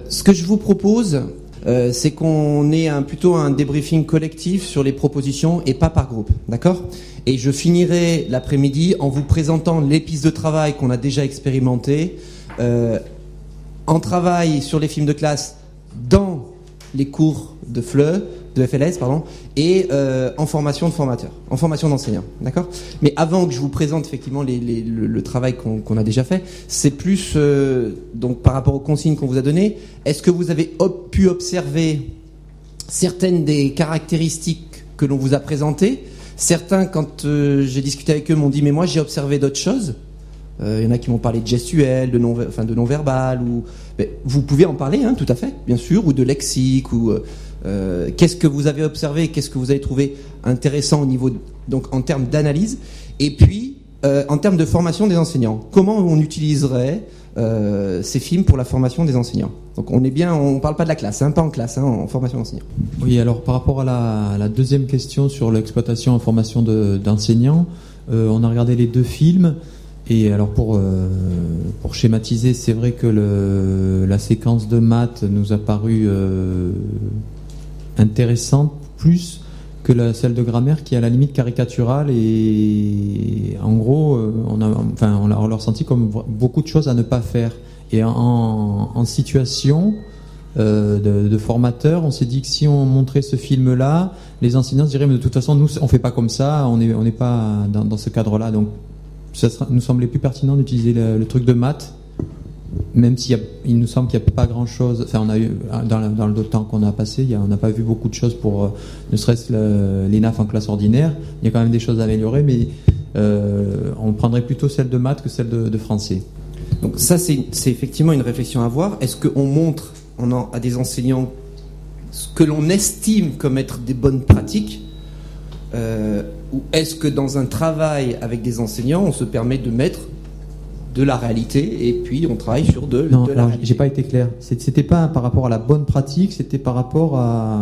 Ce que je vous propose, c'est qu'on ait plutôt un débriefing collectif sur les propositions et pas par groupe, d'accord ? Et je finirai l'après-midi en vous présentant les pistes de travail qu'on a déjà expérimentées, en travail sur les films de classe dans les cours de FLS, et en formation de formateurs, en formation d'enseignants, d'accord ? Mais avant que je vous présente effectivement le travail qu'on a déjà fait, c'est plus donc par rapport aux consignes qu'on vous a données. Est-ce que vous avez pu observer certaines des caractéristiques que l'on vous a présentées ? Certains, quand j'ai discuté avec eux, m'ont dit mais moi j'ai observé d'autres choses. Il y en a qui m'ont parlé de gestuel, de non-verbal, ou vous pouvez en parler, tout à fait, bien sûr, ou de lexique, ou qu'est-ce que vous avez observé, qu'est-ce que vous avez trouvé intéressant au niveau donc en termes d'analyse, et puis en termes de formation des enseignants, comment on utiliserait ces films pour la formation des enseignants. Donc on parle pas de la classe, pas en classe, en formation d'enseignants. Oui, alors par rapport à la deuxième question sur l'exploitation en formation d'enseignants, on a regardé les deux films. Et alors pour schématiser, c'est vrai que la séquence de maths nous a paru intéressante plus que celle de grammaire qui est à la limite caricaturale, et en gros on l'a ressenti comme beaucoup de choses à ne pas faire. Et en situation de formateur, on s'est dit que si on montrait ce film-là, les enseignants se diraient mais de toute façon nous on fait pas comme ça, on n'est pas dans ce cadre-là, donc ça nous semblait plus pertinent d'utiliser le truc de maths, même s'il nous semble qu'il n'y a pas grand-chose. Enfin, on a eu dans le temps qu'on a passé, on n'a pas vu beaucoup de choses pour ne serait-ce l'ENAF en classe ordinaire. Il y a quand même des choses à améliorer, mais on prendrait plutôt celle de maths que celle de français. Donc ça, c'est effectivement une réflexion à avoir. Est-ce qu'on montre à des enseignants ce que l'on estime comme être des bonnes pratiques, ou est-ce que dans un travail avec des enseignants, on se permet de mettre de la réalité et puis on travaille sur de la réalité? J'ai pas été clair. C'était pas par rapport à la bonne pratique, c'était par rapport à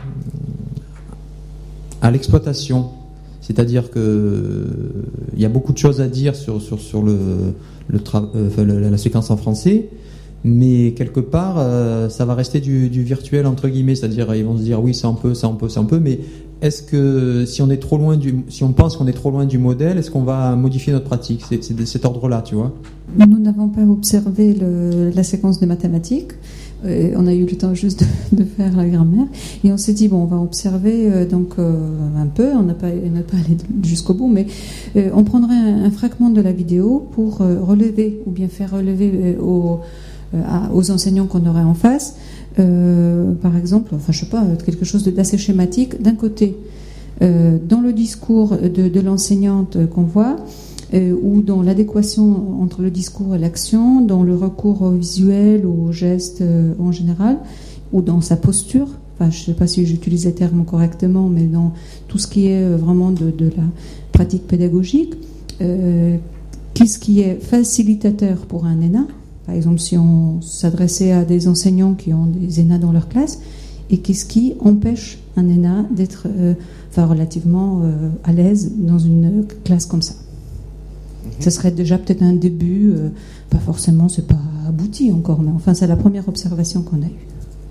l'exploitation. C'est-à-dire que il y a beaucoup de choses à dire sur la séquence en français, mais quelque part ça va rester du virtuel entre guillemets, c'est-à-dire ils vont se dire oui c'est un peu, mais est-ce que si on pense qu'on est trop loin du modèle, est-ce qu'on va modifier notre pratique? C'est de cet ordre-là, tu vois. Nous n'avons pas observé la séquence de mathématiques. On a eu le temps juste de faire la grammaire et on s'est dit bon on va observer un peu, on n'a pas allé jusqu'au bout, mais on prendrait un fragment de la vidéo pour relever ou bien faire relever aux enseignants qu'on aurait en face, par exemple, je sais pas, quelque chose d'assez schématique. D'un côté, dans le discours de l'enseignante qu'on voit, ou dans l'adéquation entre le discours et l'action, dans le recours au visuel, au geste en général, ou dans sa posture. Je ne sais pas si j'utilise les termes correctement, mais dans tout ce qui est vraiment de la pratique pédagogique, qu'est-ce qui est facilitateur pour un ENA? Par exemple, si on s'adressait à des enseignants qui ont des ENA dans leur classe, et qu'est-ce qui empêche un ENA d'être relativement à l'aise dans une classe comme ça? Ça serait déjà peut-être un début, pas forcément, c'est pas abouti encore, mais enfin c'est la première observation qu'on a eue.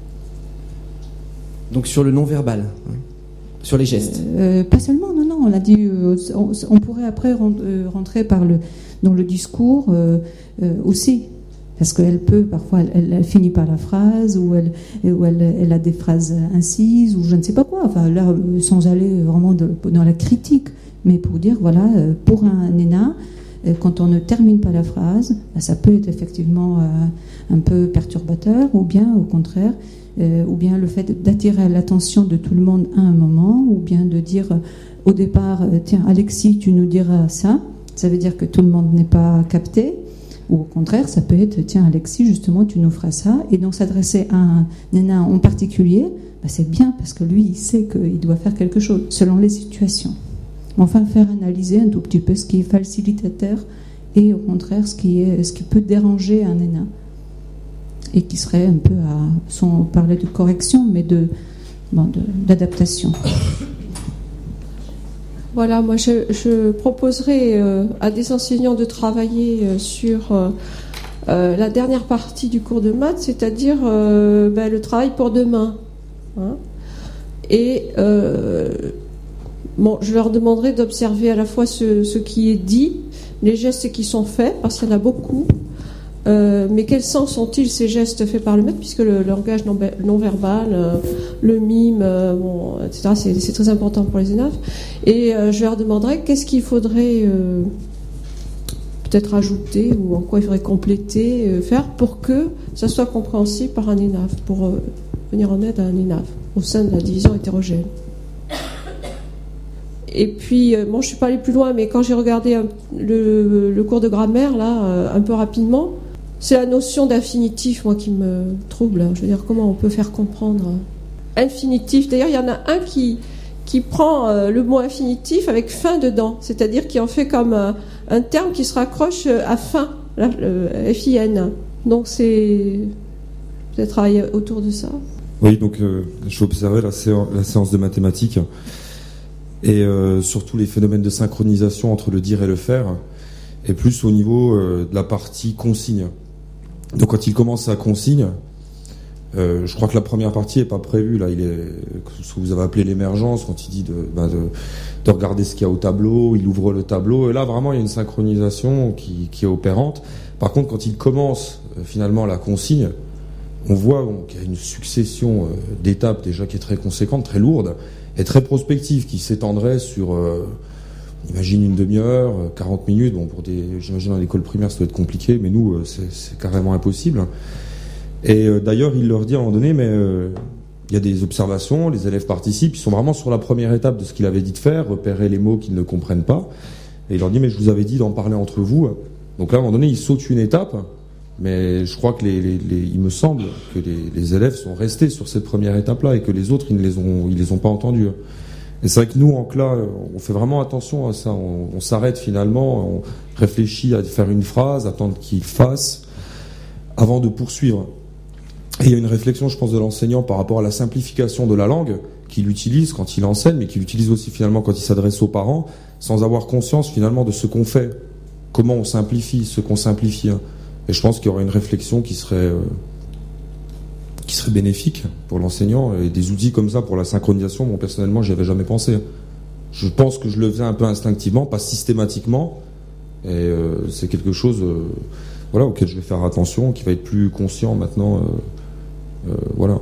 Donc sur le non-verbal, sur les gestes. Pas seulement, non, on a dit, on pourrait après rentrer dans le discours aussi. Parce qu'elle peut, parfois, elle finit par la phrase, ou elle a des phrases incises, ou je ne sais pas quoi. Enfin, là, sans aller vraiment dans la critique, mais pour dire, voilà, pour un ENA, quand on ne termine pas la phrase, ça peut être effectivement un peu perturbateur, ou bien, au contraire, ou bien le fait d'attirer l'attention de tout le monde à un moment, ou bien de dire au départ, tiens, Alexis, tu nous diras ça. Ça veut dire que tout le monde n'est pas capté. Ou au contraire, ça peut être, tiens Alexis, justement, tu nous feras ça. Et donc s'adresser à un ENA en particulier, c'est bien, parce que lui, il sait qu'il doit faire quelque chose, selon les situations. Enfin, faire analyser un tout petit peu ce qui est facilitateur et au contraire ce qui peut déranger un ENA. Et qui serait un peu, sans parler de correction, mais d'adaptation. Voilà, moi je proposerais à des enseignants de travailler sur la dernière partie du cours de maths, c'est-à-dire le travail pour demain. Hein. Et je leur demanderai d'observer à la fois ce qui est dit, les gestes qui sont faits, parce qu'il y en a beaucoup. Mais quel sens sont-ils ces gestes faits par le maître, puisque le langage non-verbal, le mime, etc., c'est très important pour les ENAF. Et je leur demanderai qu'est-ce qu'il faudrait peut-être ajouter, ou en quoi il faudrait compléter, faire pour que ça soit compréhensible par un ENAF, pour venir en aide à un ENAF au sein de la division hétérogène. Et puis, je ne suis pas allée plus loin, mais quand j'ai regardé le cours de grammaire, là, un peu rapidement, c'est la notion d'infinitif, moi, qui me trouble. Je veux dire, comment on peut faire comprendre infinitif. D'ailleurs, il y en a un qui prend le mot infinitif avec fin dedans, c'est-à-dire qui en fait comme un terme qui se raccroche à fin, F-I-N. Donc, c'est peut-être travailler autour de ça. Oui, donc je observais la séance de mathématiques et surtout les phénomènes de synchronisation entre le dire et le faire, et plus au niveau de la partie consigne. Donc quand il commence à consigne, je crois que la première partie est pas prévue. Là, il est ce que vous avez appelé l'émergence, quand il dit de regarder ce qu'il y a au tableau, il ouvre le tableau, et là vraiment il y a une synchronisation qui est opérante. Par contre, quand il commence finalement la consigne, on voit qu'il y a une succession d'étapes déjà qui est très conséquente, très lourde, et très prospective, qui s'étendrait sur, imagine, une demi-heure, 40 minutes. Bon, j'imagine dans l'école primaire ça doit être compliqué, mais nous, c'est carrément impossible. Et d'ailleurs, il leur dit à un moment donné, mais il y a des observations, les élèves participent, ils sont vraiment sur la première étape de ce qu'il avait dit de faire, repérer les mots qu'ils ne comprennent pas. Et il leur dit, mais je vous avais dit d'en parler entre vous. Donc là, à un moment donné, il saute une étape. Mais je crois que il me semble que les élèves sont restés sur cette première étape-là et que les autres, ils les ont pas entendus. Et c'est vrai que nous, en CLA, on fait vraiment attention à ça. On s'arrête finalement, on réfléchit à faire une phrase, attendre qu'il fasse, avant de poursuivre. Et il y a une réflexion, je pense, de l'enseignant par rapport à la simplification de la langue qu'il utilise quand il enseigne, mais qu'il utilise aussi finalement quand il s'adresse aux parents, sans avoir conscience finalement de ce qu'on fait, comment on simplifie, ce qu'on simplifie. Et je pense qu'il y aurait une réflexion qui serait bénéfique pour l'enseignant, et des outils comme ça pour la synchronisation. Bon, personnellement, j'y avais jamais pensé. Je pense que je le faisais un peu instinctivement, pas systématiquement, et c'est quelque chose auquel je vais faire attention, qui va être plus conscient maintenant. Voilà.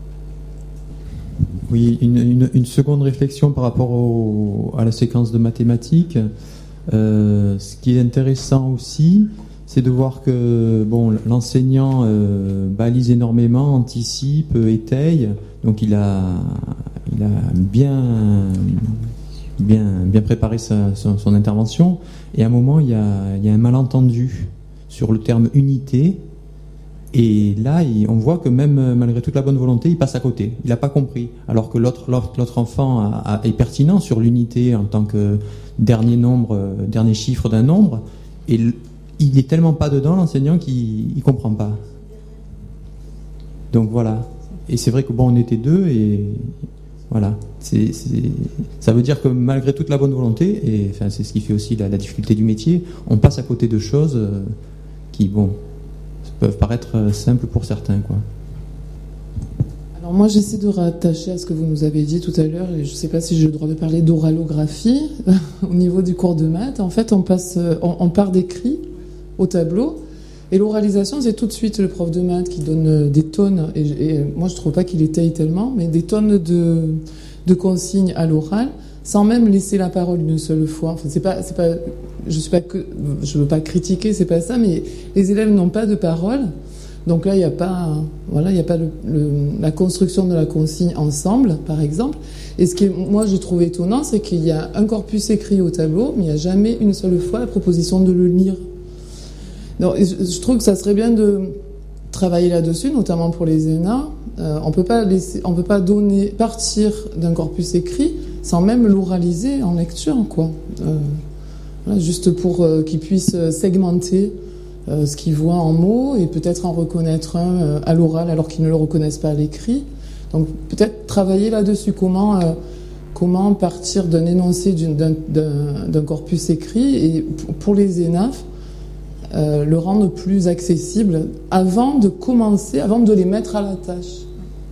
Oui, une seconde réflexion par rapport à la séquence de mathématiques. Ce qui est intéressant aussi, c'est de voir que l'enseignant balise énormément, anticipe, étaye. Donc il a bien préparé son intervention. Et à un moment, il y a un malentendu sur le terme unité. Et là, on voit que même malgré toute la bonne volonté, il passe à côté. Il n'a pas compris. Alors que l'autre enfant est pertinent sur l'unité en tant que dernier chiffre d'un nombre. Et il est tellement pas dedans, l'enseignant, qu'il ne comprend pas. Donc voilà. Et c'est vrai que on était deux, et voilà. Ça veut dire que malgré toute la bonne volonté, et enfin c'est ce qui fait aussi la difficulté du métier, on passe à côté de choses qui, peuvent paraître simples pour certains, quoi. Alors moi, j'essaie de rattacher à ce que vous nous avez dit tout à l'heure, et je ne sais pas si j'ai le droit de parler d'oralographie au niveau du cours de maths. En fait, on part d'écrit au tableau, et l'oralisation, c'est tout de suite le prof de maths qui donne des tonnes, et moi je trouve pas qu'il étaye tellement, mais des tonnes de consignes à l'oral, sans même laisser la parole une seule fois. Enfin, je veux pas critiquer, c'est pas ça, mais les élèves n'ont pas de parole, donc là il n'y a pas, la construction de la consigne ensemble, par exemple. Et ce qui, moi, je trouve étonnant, c'est qu'il y a un corpus écrit au tableau, mais il n'y a jamais une seule fois la proposition de le lire. Donc, je trouve que ça serait bien de travailler là-dessus, notamment pour les ENA. On peut pas partir d'un corpus écrit sans même l'oraliser en lecture, quoi. Juste pour qu'ils puissent segmenter ce qu'ils voient en mots, et peut-être en reconnaître un à l'oral alors qu'ils ne le reconnaissent pas à l'écrit. Donc peut-être travailler là-dessus, comment partir d'un énoncé d'un corpus écrit, et pour les ENAF, le rendre plus accessible avant de commencer, avant de les mettre à la tâche.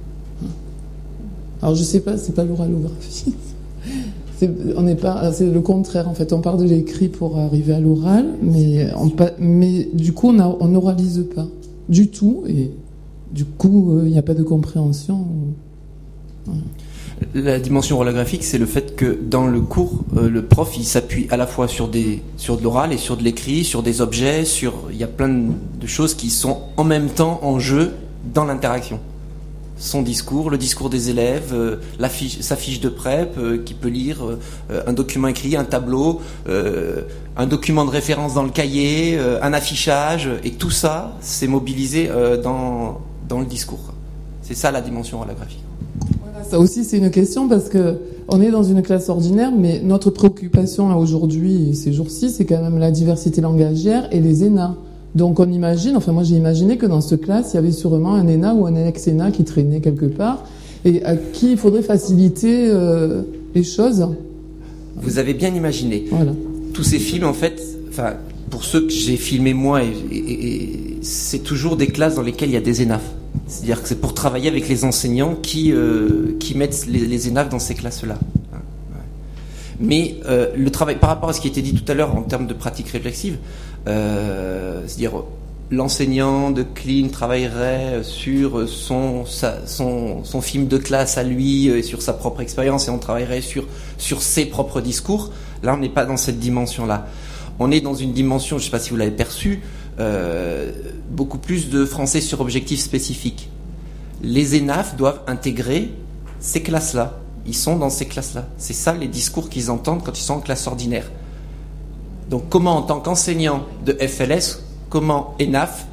Alors je sais pas, c'est pas l'oralographie. C'est le contraire en fait. On part de l'écrit pour arriver à l'oral, mais du coup on n'oralise pas du tout et du coup il n'y a pas de compréhension. Voilà. La dimension oralographique, c'est le fait que dans le cours, le prof il s'appuie à la fois sur de l'oral et sur de l'écrit, sur des objets, il y a plein de choses qui sont en même temps en jeu dans l'interaction. Son discours, le discours des élèves, sa fiche de prep, qui peut lire un document écrit, un tableau, un document de référence dans le cahier, un affichage, et tout ça, c'est mobilisé dans le discours. C'est ça la dimension oralographique. Ça aussi, c'est une question parce que on est dans une classe ordinaire, mais notre préoccupation là aujourd'hui, ces jours-ci, c'est quand même la diversité langagière et les ENA. Donc on imagine, enfin moi j'ai imaginé que dans cette classe, il y avait sûrement un ENA ou un ex-ENA qui traînait quelque part et à qui il faudrait faciliter les choses. Vous avez bien imaginé. Voilà. Tous ces films, en fait, enfin, pour ceux que j'ai filmés moi, et c'est toujours des classes dans lesquelles il y a des ENAF. C'est-à-dire que c'est pour travailler avec les enseignants qui mettent les ENAF dans ces classes-là. Mais le travail, par rapport à ce qui était dit tout à l'heure en termes de pratique réflexive, c'est-à-dire l'enseignant de CLIN travaillerait sur son film de classe à lui, sur sa propre expérience, et on travaillerait sur ses propres discours. Là, on n'est pas dans cette dimension-là. On est dans une dimension, je ne sais pas si vous l'avez perçu, beaucoup plus de français sur objectifs spécifiques. Les ENAF doivent intégrer ces classes-là. Ils sont dans ces classes-là. C'est ça les discours qu'ils entendent quand ils sont en classe ordinaire. Donc comment, en tant qu'enseignant de FLS, comment ENAF,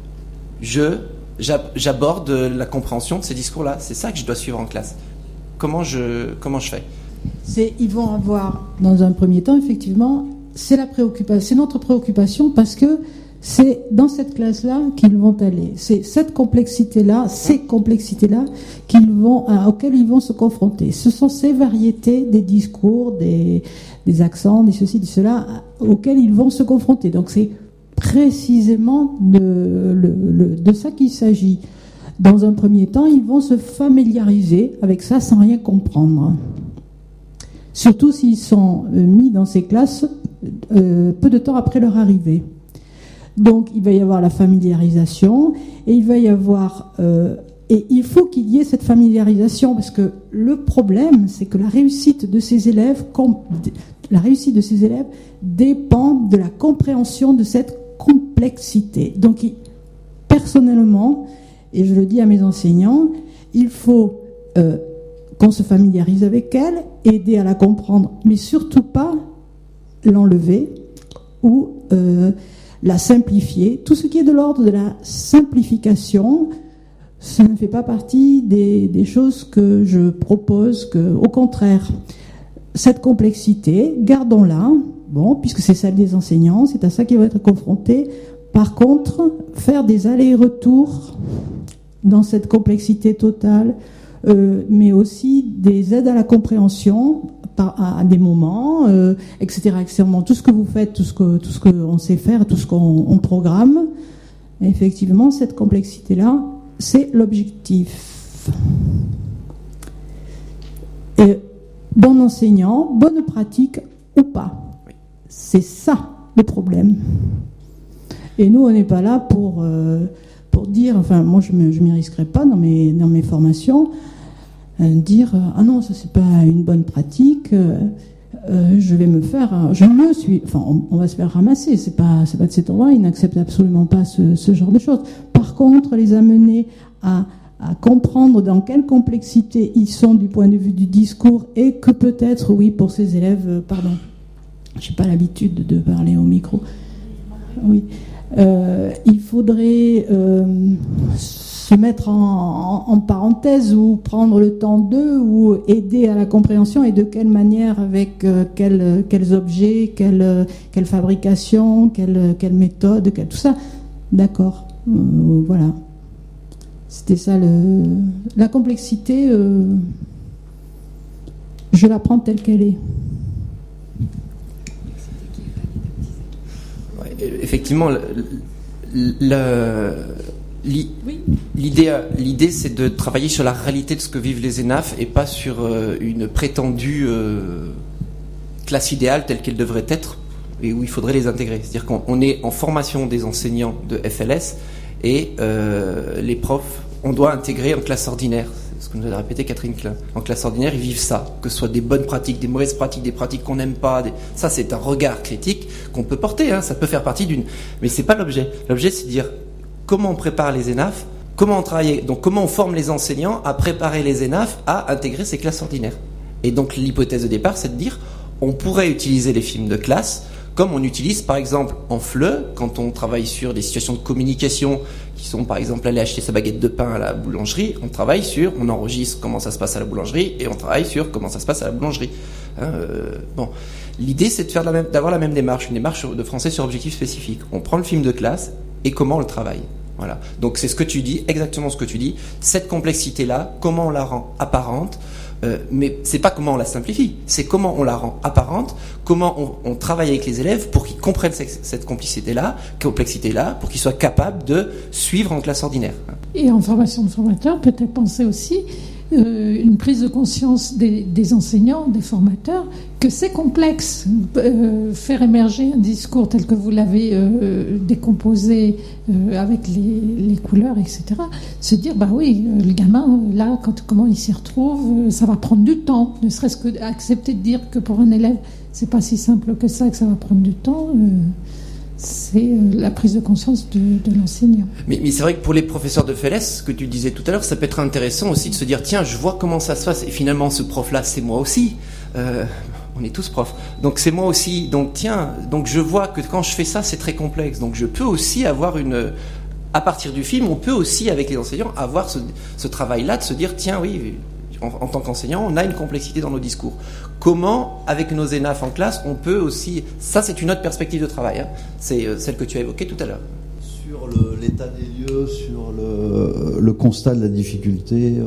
j'aborde la compréhension de ces discours-là. C'est ça que je dois suivre en classe. Comment je fais ? Ils vont avoir, dans un premier temps, effectivement, c'est notre préoccupation parce que c'est dans cette classe-là qu'ils vont aller. C'est cette complexité-là, ces complexités-là auxquelles ils vont se confronter. Ce sont ces variétés des discours, des accents, des ceci, des cela, auxquels ils vont se confronter. Donc c'est précisément de ça qu'il s'agit. Dans un premier temps, ils vont se familiariser avec ça sans rien comprendre. Surtout s'ils sont mis dans ces classes peu de temps après leur arrivée. Donc il va y avoir la familiarisation et il va y avoir et il faut qu'il y ait cette familiarisation parce que le problème c'est que la réussite de ces élèves dépend de la compréhension de cette complexité. Donc personnellement, et je le dis à mes enseignants, il faut qu'on se familiarise avec elle, aider à la comprendre, mais surtout pas l'enlever ou la simplifier. Tout ce qui est de l'ordre de la simplification, ça ne fait pas partie des choses que je propose, au contraire, cette complexité, gardons-la, puisque c'est celle des enseignants, c'est à ça qu'ils vont être confrontés. Par contre, faire des allers-retours dans cette complexité totale, mais aussi des aides à la compréhension à des moments, etc., etc. Tout ce que vous faites, tout ce qu'on sait faire, tout ce qu'on programme, effectivement, cette complexité-là, c'est l'objectif. Et bon enseignant, bonne pratique ou pas. C'est ça le problème. Et nous, on n'est pas là pour dire, enfin, moi, je m'y risquerai pas dans mes formations, dire ah non, ça c'est pas une bonne pratique, on va se faire ramasser, c'est pas de cet endroit, ils n'acceptent absolument pas ce genre de choses. Par contre, les amener à comprendre dans quelle complexité ils sont du point de vue du discours et que peut-être, oui, pour ces élèves, j'ai pas l'habitude de parler au micro, oui, il faudrait se mettre en parenthèse ou prendre le temps d'eux ou aider à la compréhension et de quelle manière, avec quels objets, quelle fabrication, quelle méthode, tout ça. D'accord. Voilà. C'était ça la complexité. Je la prends telle qu'elle est. effectivement, l'idée, c'est de travailler sur la réalité de ce que vivent les ENAF et pas sur une prétendue classe idéale telle qu'elle devrait être et où il faudrait les intégrer. C'est-à-dire qu'on est en formation des enseignants de FLS et les profs, on doit intégrer en classe ordinaire. C'est ce que nous a répété Catherine Klein. En classe ordinaire, ils vivent ça, que ce soit des bonnes pratiques, des mauvaises pratiques, des pratiques qu'on n'aime pas. Ça, c'est un regard critique qu'on peut porter. Hein. Ça peut faire partie d'une... Mais c'est pas l'objet. L'objet, c'est de dire comment on prépare les ENAF, comment on travaille, donc comment on forme les enseignants à préparer les ENAF à intégrer ces classes ordinaires. Et donc l'hypothèse de départ, c'est de dire on pourrait utiliser les films de classe comme on utilise par exemple en FLE, quand on travaille sur des situations de communication qui sont par exemple aller acheter sa baguette de pain à la boulangerie, on enregistre comment ça se passe à la boulangerie et on travaille sur comment ça se passe à la boulangerie. Bon, l'idée c'est de d'avoir la même démarche, une démarche de français sur objectif spécifique. On prend le film de classe et comment on le travaille. Voilà. Donc c'est ce que tu dis, exactement ce que tu dis. Cette complexité-là, comment on la rend apparente, mais c'est pas comment on la simplifie, c'est comment on la rend apparente, comment on travaille avec les élèves pour qu'ils comprennent cette complexité-là, pour qu'ils soient capables de suivre en classe ordinaire. Et en formation de formateurs, peut-être penser aussi une prise de conscience des enseignants, des formateurs, que c'est complexe. Faire émerger un discours tel que vous l'avez décomposé avec les couleurs, etc. Se dire, bah oui, le gamin, là, comment il s'y retrouve, ça va prendre du temps. Ne serait-ce que accepter de dire que pour un élève, c'est pas si simple que ça, que ça va prendre du temps. C'est la prise de conscience de l'enseignant. Mais c'est vrai que pour les professeurs de FLS, ce que tu disais tout à l'heure, ça peut être intéressant aussi de se dire, tiens, je vois comment ça se passe, et finalement ce prof-là, c'est moi aussi. On est tous profs. Donc c'est moi aussi. Donc tiens, donc je vois que quand je fais ça, c'est très complexe. Donc je peux aussi avoir à partir du film, on peut aussi, avec les enseignants, avoir ce travail-là de se dire, tiens, oui, en tant qu'enseignant, on a une complexité dans nos discours. Comment, avec nos ENAF en classe, on peut aussi... Ça, c'est une autre perspective de travail. Hein. C'est celle que tu as évoquée tout à l'heure. Sur l'état des lieux, sur le constat de la difficulté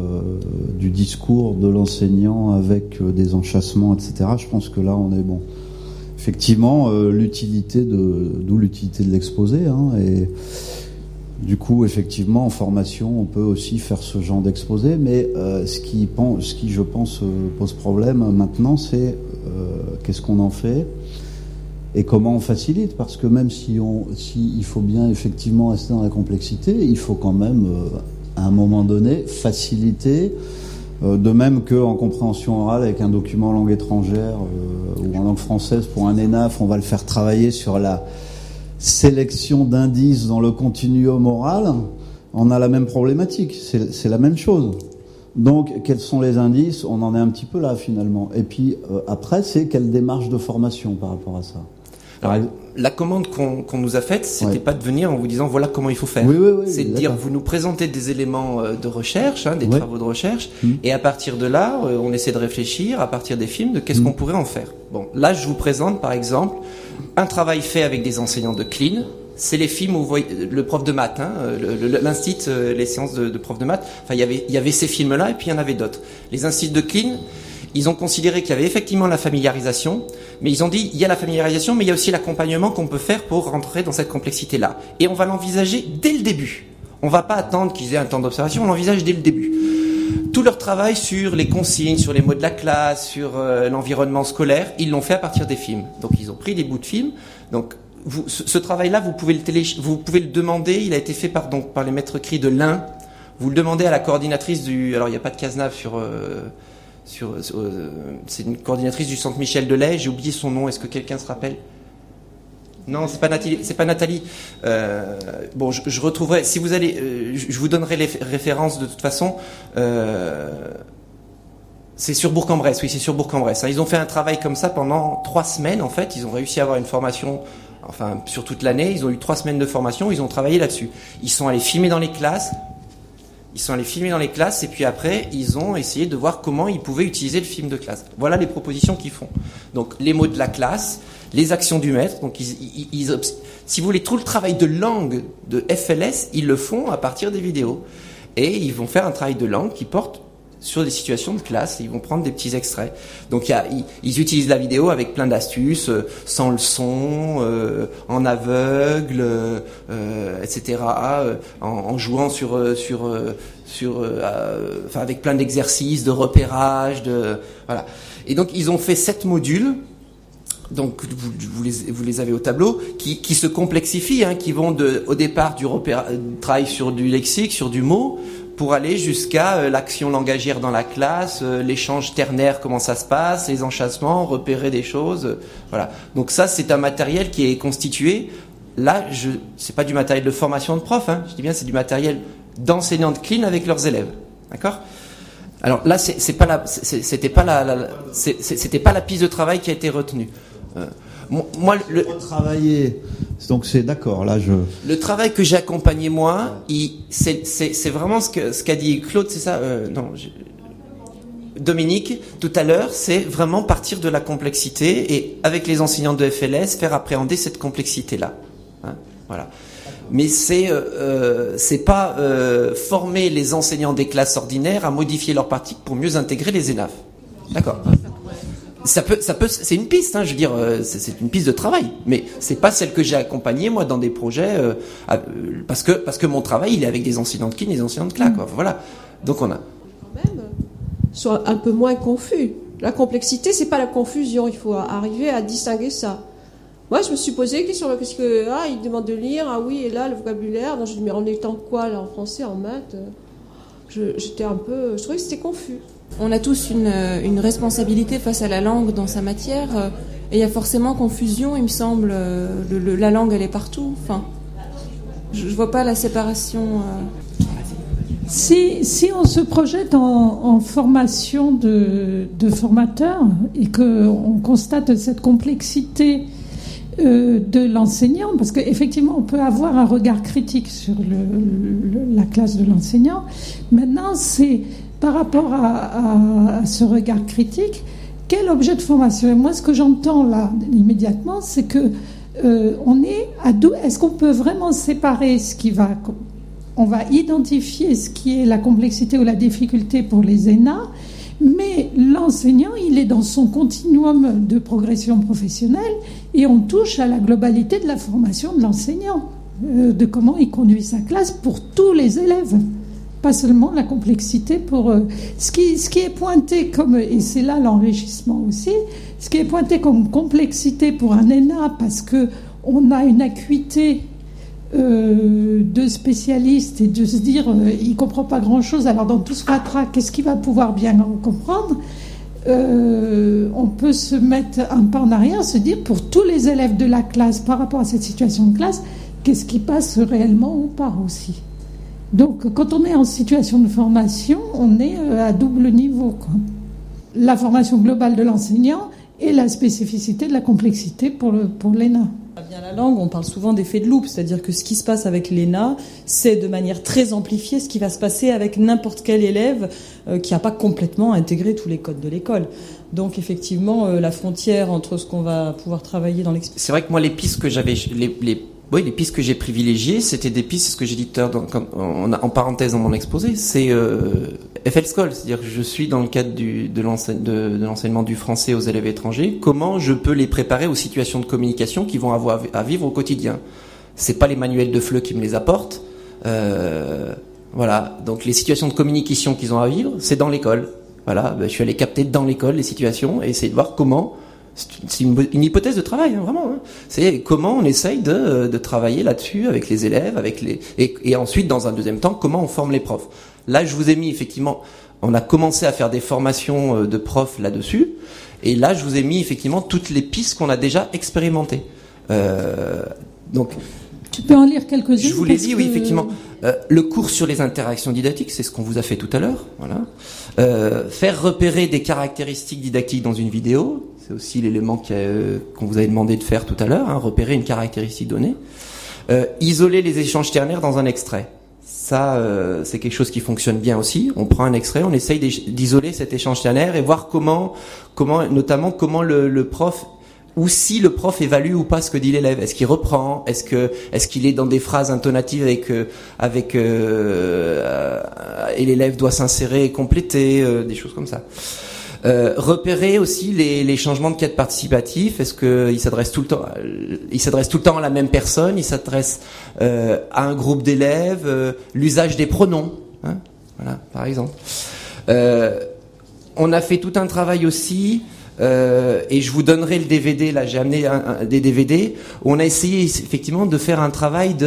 du discours de l'enseignant avec des enchâssements, etc., je pense que là, on est bon. Effectivement, d'où l'utilité de l'exposé, hein, et du coup, effectivement, en formation, on peut aussi faire ce genre d'exposé, mais ce qui, je pense, pose problème maintenant, c'est qu'est-ce qu'on en fait et comment on facilite, parce que même si il faut bien effectivement rester dans la complexité, il faut quand même, à un moment donné, faciliter, de même qu'en compréhension orale, avec un document en langue étrangère ou en langue française pour un ENAF, on va le faire travailler sur la sélection d'indices dans le continuum oral, on a la même problématique, c'est la même chose. Donc, quels sont les indices? On en est un petit peu là, finalement. Et puis, après, c'est quelle démarche de formation par rapport à ça? Alors, la commande qu'on nous a faite, c'était pas de venir en vous disant voilà comment il faut faire. Oui, c'est de dire vous nous présentez des éléments de recherche, des travaux de recherche, et à partir de là, on essaie de réfléchir à partir des films de qu'est-ce qu'on pourrait en faire. Bon, là, je vous présente par exemple un travail fait avec des enseignants de CLIN. C'est les films où vous voyez le prof de maths, l'instit, les séances de prof de maths. Enfin, il y avait ces films-là et puis il y en avait d'autres. Les instituts de CLIN, ils ont considéré qu'il y avait effectivement la familiarisation, mais ils ont dit il y a la familiarisation, mais il y a aussi l'accompagnement qu'on peut faire pour rentrer dans cette complexité-là. Et on va l'envisager dès le début. On va pas attendre qu'ils aient un temps d'observation, on l'envisage dès le début. Tout leur travail sur les consignes, sur les mots de la classe, sur l'environnement scolaire, ils l'ont fait à partir des films. Donc ils ont pris des bouts de films. Donc ce travail-là, vous pouvez le demander. Il a été fait par les maîtres cris de l'Ain. Vous le demandez à la coordinatrice alors il n'y a pas de Cazenave c'est une coordinatrice du centre Michel Delay. J'ai oublié son nom. Est-ce que quelqu'un se rappelle? Non, c'est pas Nathalie. Bon, je retrouverai. Si vous allez, je vous donnerai les références de toute façon. C'est sur Bourg-en-Bresse. Oui, c'est sur Bourg-en-Bresse. Ils ont fait un travail comme ça pendant 3 semaines. En fait, ils ont réussi à avoir une formation. Enfin, sur toute l'année, ils ont eu 3 semaines de formation. Ils ont travaillé là-dessus. Ils sont allés filmer dans les classes. Et puis après, ils ont essayé de voir comment ils pouvaient utiliser le film de classe. Voilà les propositions qu'ils font. Donc, les mots de la classe, les actions du maître. Donc, si vous voulez, tout le travail de langue de FLS, ils le font à partir des vidéos. Et ils vont faire un travail de langue qui porte sur des situations de classe. Ils vont prendre des petits extraits. Donc ils utilisent la vidéo avec plein d'astuces, sans le son, en aveugle, etc. En jouant enfin avec plein d'exercices, de repérage, voilà. Et donc ils ont fait 7 modules. Donc vous les avez au tableau, qui se complexifient, qui vont au départ du travail sur du lexique, sur du mot, pour aller jusqu'à l'action langagière dans la classe, l'échange ternaire, comment ça se passe, les enchâssements, repérer des choses, voilà. Donc ça, c'est un matériel qui est constitué. Là, c'est pas du matériel de formation de prof, je dis bien, c'est du matériel d'enseignants de CLIN avec leurs élèves, d'accord ? Alors là, c'était pas la piste de travail qui a été retenue. Moi, retravailler. Donc c'est d'accord. Là, le travail que j'ai accompagné moi, c'est vraiment ce qu'a dit Claude, c'est ça. Dominique, tout à l'heure, c'est vraiment partir de la complexité et avec les enseignants de FLS faire appréhender cette complexité-là. Voilà. Mais c'est pas former les enseignants des classes ordinaires à modifier leur pratique pour mieux intégrer les ENAF. D'accord. Ça peut, c'est une piste, je veux dire, c'est une piste de travail, mais c'est pas celle que j'ai accompagnée moi dans des projets, parce que mon travail il est avec des enseignants de kin, des enseignants de CLA, quoi. Voilà. Donc on a. Même soit un peu moins confus. La complexité, c'est pas la confusion. Il faut arriver à distinguer ça. Moi, je me suis posé la question parce que il demande de lire, oui, et là le vocabulaire. Donc je dis mais on est en quoi là, en français, en maths. J'étais un peu, je trouvais que c'était confus. On a tous une responsabilité face à la langue dans sa matière, et il y a forcément confusion, il me semble. La langue, elle est partout. Enfin, je vois pas la séparation. Si on se projette en formation de formateur et qu'on constate cette complexité de l'enseignant, parce qu'effectivement on peut avoir un regard critique sur la classe de l'enseignant. Maintenant, c'est par rapport à ce regard critique, quel objet de formation? Et moi, ce que j'entends là immédiatement, c'est que est-ce qu'on peut vraiment séparer on va identifier ce qui est la complexité ou la difficulté pour les ENA, mais l'enseignant, il est dans son continuum de progression professionnelle et on touche à la globalité de la formation de l'enseignant, de comment il conduit sa classe pour tous les élèves. Pas seulement la complexité pour ce qui est pointé comme, et c'est là l'enrichissement aussi, ce qui est pointé comme complexité pour un ENA parce que on a une acuité de spécialistes et de se dire il comprend pas grand chose, alors dans tout ce matraque, qu'est-ce qu'il va pouvoir bien comprendre? On peut se mettre un pas en arrière, se dire pour tous les élèves de la classe par rapport à cette situation de classe, qu'est-ce qui passe réellement ou pas aussi. Donc, quand on est en situation de formation, on est à double niveau, quoi. La formation globale de l'enseignant et la spécificité de la complexité pour l'ENA. Bien la langue, on parle souvent d'effet de loupe, c'est-à-dire que ce qui se passe avec l'ENA, c'est de manière très amplifiée ce qui va se passer avec n'importe quel élève qui n'a pas complètement intégré tous les codes de l'école. Donc effectivement, la frontière entre ce qu'on va pouvoir travailler dans l'expérience... C'est vrai que moi, les pistes que j'avais... les pistes que j'ai privilégiées, c'était des pistes, c'est ce que j'ai dit tout à l'heure en parenthèse dans mon exposé, c'est FL-School, c'est-à-dire que je suis dans le cadre de l'enseignement du français aux élèves étrangers, comment je peux les préparer aux situations de communication qu'ils vont avoir à vivre au quotidien. C'est pas les manuels de FLE qui me les apportent, voilà, donc les situations de communication qu'ils ont à vivre, c'est dans l'école. Voilà, je suis allé capter dans l'école les situations et essayer de voir comment... C'est une hypothèse de travail, vraiment. C'est comment on essaye de travailler là-dessus avec les élèves, et ensuite, dans un deuxième temps, comment on forme les profs. Là, je vous ai mis, effectivement, on a commencé à faire des formations de profs là-dessus, et là, je vous ai mis, effectivement, toutes les pistes qu'on a déjà expérimentées. Donc... Tu peux en lire quelques-unes? Je vous l'ai dit, oui, effectivement. Le cours sur les interactions didactiques, c'est ce qu'on vous a fait tout à l'heure. Voilà. Faire repérer des caractéristiques didactiques dans une vidéo, c'est aussi l'élément qu'on vous avait demandé de faire tout à l'heure, repérer une caractéristique donnée. Isoler les échanges ternaires dans un extrait. Ça, c'est quelque chose qui fonctionne bien aussi. On prend un extrait, on essaye d'isoler cet échange ternaire et voir comment le prof ou si le prof évalue ou pas ce que dit l'élève. Est-ce qu'il reprend? Est-ce qu'il est dans des phrases intonatives et l'élève doit s'insérer et compléter, des choses comme ça. Repérer aussi les changements de cadre participatif. Est-ce qu'il s'adresse tout le temps à la même personne? Il s'adresse à un groupe d'élèves? L'usage des pronoms, hein, voilà, par exemple. On a fait tout un travail aussi, et je vous donnerai le DVD. Là, j'ai amené des DVD où on a essayé effectivement de faire un travail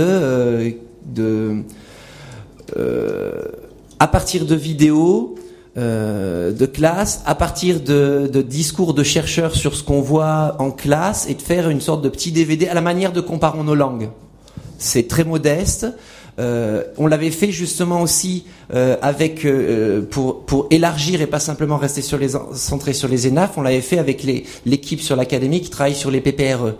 à partir de vidéos. De classe, à partir de discours de chercheurs sur ce qu'on voit en classe, et de faire une sorte de petit DVD à la manière de Comparons nos langues. C'est très modeste. On l'avait fait justement aussi pour élargir et pas simplement rester centré sur les ENAF. On l'avait fait avec l'équipe sur l'académie qui travaille sur les PPRE,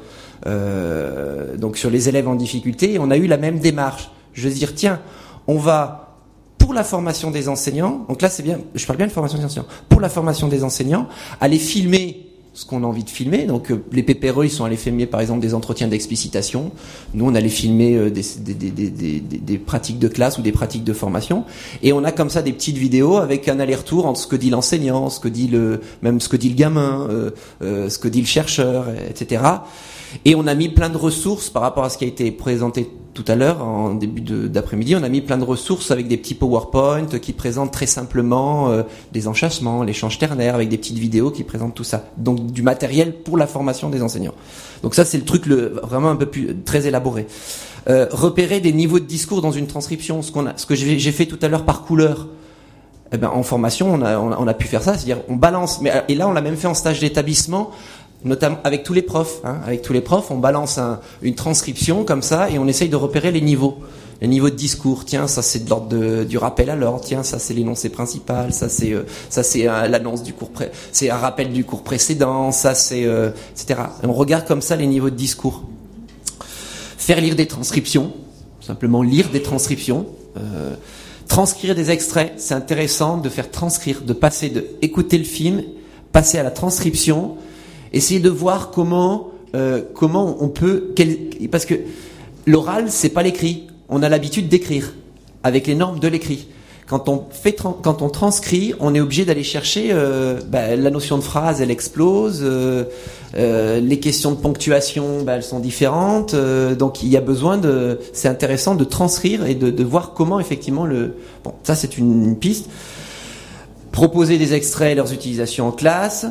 donc sur les élèves en difficulté. Et on a eu la même démarche. Je veux dire, tiens, on va pour la formation des enseignants, donc là c'est bien, je parle bien de formation des enseignants, pour la formation des enseignants, aller filmer ce qu'on a envie de filmer. Donc les PPRE, ils sont allés filmer par exemple des entretiens d'explicitation. Nous, on allait filmer des pratiques de classe ou des pratiques de formation. Et on a comme ça des petites vidéos avec un aller-retour entre ce que dit l'enseignant, ce que dit le gamin, ce que dit le chercheur, etc. Et on a mis plein de ressources par rapport à ce qui a été présenté tout à l'heure, en début d'après-midi. On a mis plein de ressources avec des petits PowerPoint qui présentent très simplement des enchâssements, l'échange ternaire, avec des petites vidéos qui présentent tout ça. Donc du matériel pour la formation des enseignants. Donc ça, c'est le truc vraiment un peu plus très élaboré. Repérer des niveaux de discours dans une transcription, ce que j'ai fait tout à l'heure par couleur. Eh ben, en formation, on a pu faire ça, c'est-à-dire on balance. Et là, on l'a même fait en stage d'établissement, notamment avec tous les profs. Avec tous les profs, on balance une transcription comme ça et on essaye de repérer les niveaux de discours. Tiens, ça c'est de l'ordre du rappel à l'ordre. Tiens, ça c'est l'énoncé principal. Ça c'est l'annonce du cours c'est un rappel du cours précédent. Ça c'est etc. Et on regarde comme ça les niveaux de discours. Faire lire des transcriptions, simplement lire des transcriptions. Transcrire des extraits, c'est intéressant de faire transcrire, de passer de écouter le film, passer à la transcription. Essayer de voir comment on peut, parce que l'oral c'est pas l'écrit. On a l'habitude d'écrire avec les normes de l'écrit. Quand on transcrit, on est obligé d'aller chercher la notion de phrase, elle explose. Les questions de ponctuation, elles sont différentes. Donc il y a besoin c'est intéressant de transcrire et de voir comment effectivement bon, ça c'est une piste. Proposer des extraits et leurs utilisations en classe.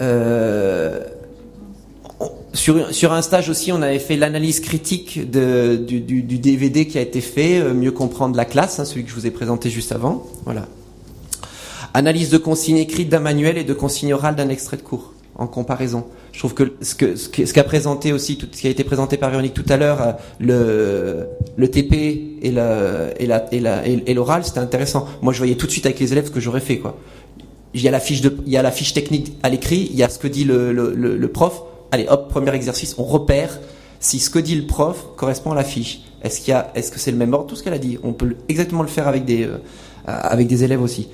Sur un stage aussi, on avait fait l'analyse critique du DVD qui a été fait, mieux comprendre la classe, celui que je vous ai présenté juste avant. Voilà. Analyse de consignes écrites d'un manuel et de consignes orales d'un extrait de cours, en comparaison. Je trouve que ce qu'a présenté aussi, ce qui a été présenté par Véronique tout à l'heure, le TP et l'oral, c'était intéressant. Moi, je voyais tout de suite avec les élèves ce que j'aurais fait, quoi. Il y a la fiche technique à l'écrit, il y a ce que dit le prof. Allez, hop, premier exercice, on repère si ce que dit le prof correspond à la fiche. Est-ce que c'est le même ordre, tout ce qu'elle a dit? On peut exactement le faire avec des élèves aussi.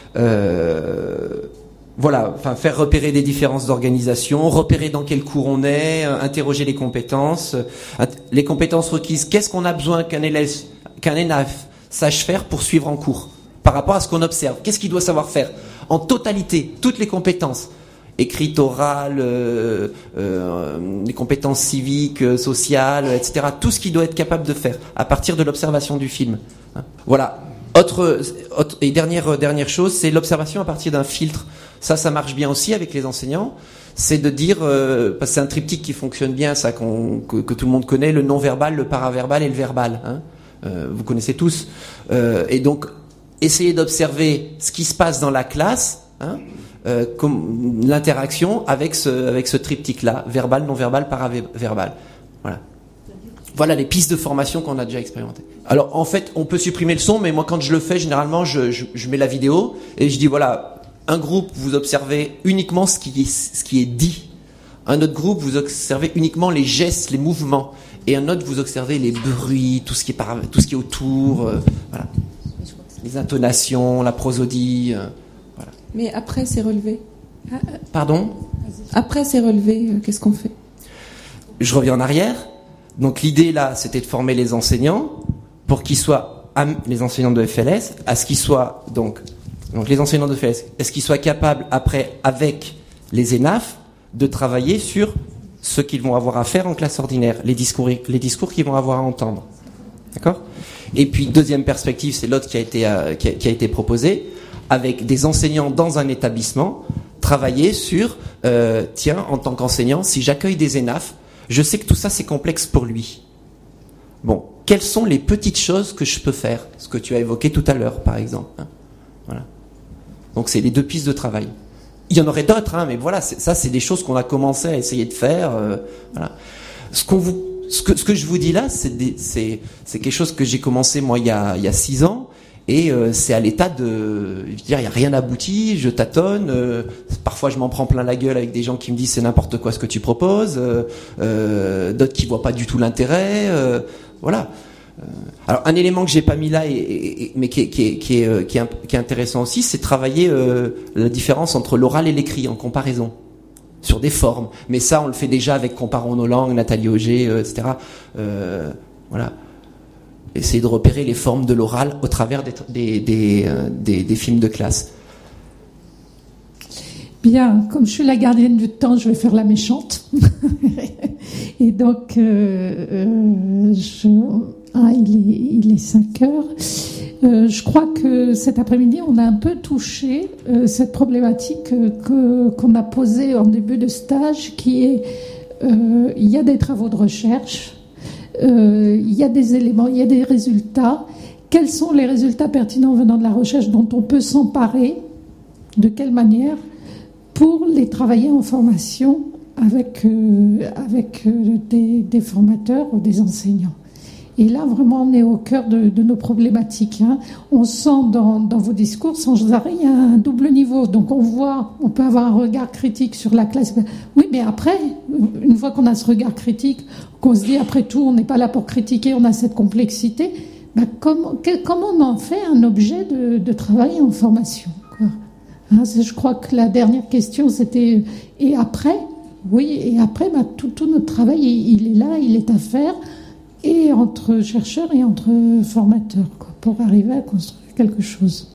Voilà, enfin, faire repérer des différences d'organisation, repérer dans quel cours on est, interroger les compétences requises. Qu'est-ce qu'on a besoin qu'un ENAF sache faire pour suivre en cours par rapport à ce qu'on observe? Qu'est-ce qu'il doit savoir faire en totalité, toutes les compétences? Écrite, orale, les compétences civiques, sociales, etc. Tout ce qu'il doit être capable de faire à partir de l'observation du film. Voilà. Autre et dernière chose, c'est l'observation à partir d'un filtre. Ça marche bien aussi avec les enseignants. C'est de dire, parce que c'est un triptyque qui fonctionne bien, ça que tout le monde connaît, le non-verbal, le paraverbal et le verbal. Vous connaissez tous. Et donc, essayer d'observer ce qui se passe dans la classe. Comme l'interaction avec ce triptyque-là, verbal, non-verbal, paraverbal. Voilà les pistes de formation qu'on a déjà expérimentées. Alors en fait, on peut supprimer le son, mais moi quand je le fais, généralement, je mets la vidéo et je dis voilà, un groupe vous observez uniquement ce qui est dit, un autre groupe vous observez uniquement les gestes, les mouvements, et un autre vous observez les bruits, tout ce qui est autour, voilà, les intonations, la prosodie. Mais après, c'est relevé. Pardon ? Après, c'est relevé, qu'est-ce qu'on fait ? je reviens en arrière. Donc l'idée là, c'était de former les enseignants pour qu'ils soient, les enseignants de FLS, à ce qu'ils soient, donc les enseignants de FLS, est-ce qu'ils soient capables après, avec les ENAF, de travailler sur ce qu'ils vont avoir à faire en classe ordinaire, les discours qu'ils vont avoir à entendre. D'accord ? Et puis deuxième perspective, c'est l'autre qui a été proposé, avec des enseignants dans un établissement, travailler sur, en tant qu'enseignant, si j'accueille des ENAF, je sais que tout ça c'est complexe pour lui. Bon, quelles sont les petites choses que je peux faire ? Ce que tu as évoqué tout à l'heure, par exemple. Voilà. Donc c'est les deux pistes de travail. Il y en aurait d'autres, mais voilà, ça c'est des choses qu'on a commencé à essayer de faire. Voilà. Ce que je vous dis là, c'est quelque chose que j'ai commencé moi il y a 6 ans. Et c'est à l'état de, je veux dire, il n'y a rien abouti, je tâtonne, parfois je m'en prends plein la gueule avec des gens qui me disent c'est n'importe quoi ce que tu proposes, d'autres qui voient pas du tout l'intérêt, voilà. Alors un élément que j'ai pas mis là, mais qui est intéressant aussi, c'est travailler la différence entre l'oral et l'écrit en comparaison sur des formes. Mais ça on le fait déjà avec Comparons nos langues, Nathalie Auger, etc. Voilà. Essayer de repérer les formes de l'oral au travers des films de classe. Bien, comme je suis la gardienne du temps, je vais faire la méchante. Et donc, il est 5 heures. Je crois que cet après-midi, on a un peu touché cette problématique qu'on a posée en début de stage, qui est il y a des travaux de recherche. Il y a des éléments, il y a des résultats. Quels sont les résultats pertinents venant de la recherche dont on peut s'emparer ? De quelle manière ? Pour les travailler en formation avec des formateurs ou des enseignants. Et là, vraiment, on est au cœur de nos problématiques. On sent dans vos discours, sans arrêt, il y a un double niveau. Donc on peut avoir un regard critique sur la classe. Oui, mais après, une fois qu'on a ce regard critique, qu'on se dit, après tout, on n'est pas là pour critiquer, on a cette complexité, comment on en fait un objet de travail en formation, quoi. Je crois que la dernière question, c'était « et après ?» Oui, et après, tout notre travail, il est là, il est à faire, et entre chercheurs et entre formateurs, quoi, pour arriver à construire quelque chose.